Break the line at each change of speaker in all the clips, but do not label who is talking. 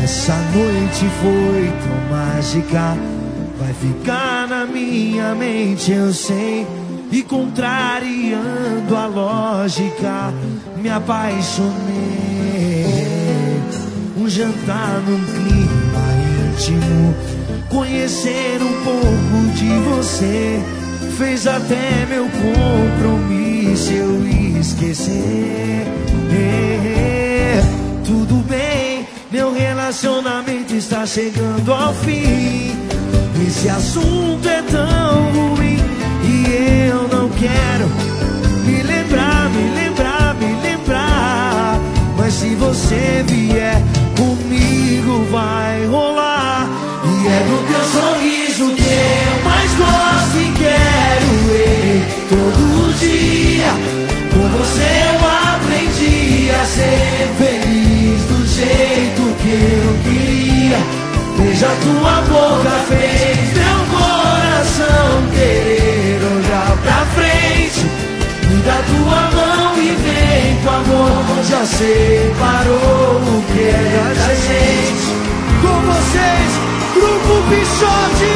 Essa noite foi tão mágica, vai ficar na minha mente, eu sei. E contrariando a lógica, me apaixonei. Um jantar num clima íntimo, conhecer um pouco de você, fez até meu compromisso eu esquecer. Tudo bem, meu relacionamento está chegando ao fim. Esse assunto é tão ruim e eu não quero me lembrar. Mas se você vier comigo vai rolar. E é do teu sorriso que eu mais gosto e quero ele todo dia. Com você eu aprendi a ser feliz do jeito que eu queria. Beija tua boca, fez meu coração querer olhar pra frente. Me dá tua mão e vem com amor. Já separou o que é da gente. Com vocês, Grupo Pixote.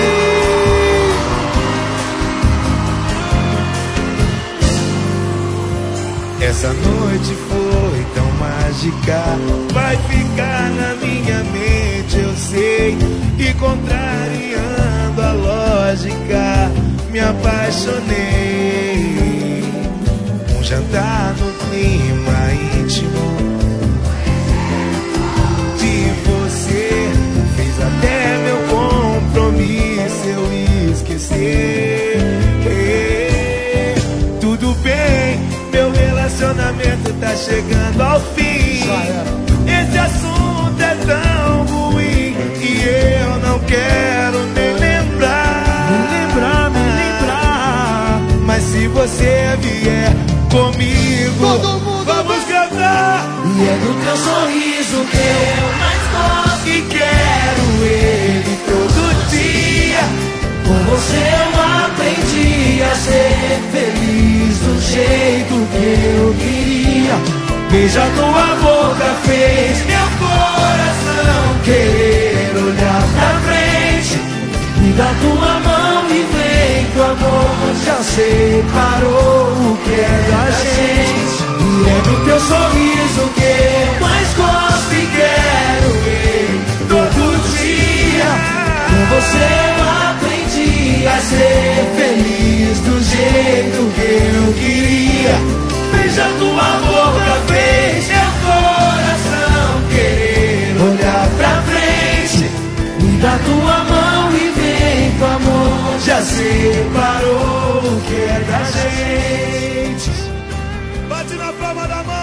Essa noite foi tão mágica, vai ficar na minha mente, eu sei. E contrariando a lógica, me apaixonei. Um jantar no clima íntimo de você, fez até meu compromisso eu esquecer. Tudo bem, meu relacionamento tá chegando ao fim. Esse assunto é tão ruim e eu não quero nem lembrar. Mas se você vier comigo,
todo mundo
vamos cantar. E é do teu sorriso que eu mais gosto e quero ele todo dia. Com você eu aprendi a ser feliz do jeito que eu queria. Beija tua boca, fez meu coração querer olhar pra frente. Me dá tua mão e vem com amor. Já separou o que é da gente. E é do teu sorriso que eu mais gosto e quero ver todo dia. Com você eu aprendi a ser feliz do jeito que eu queria. Beija tua boca, fez meu coração querer olhar pra frente. Me dá tua mão e vem com amor. Já separou o que é da gente. Bate na palma da mão.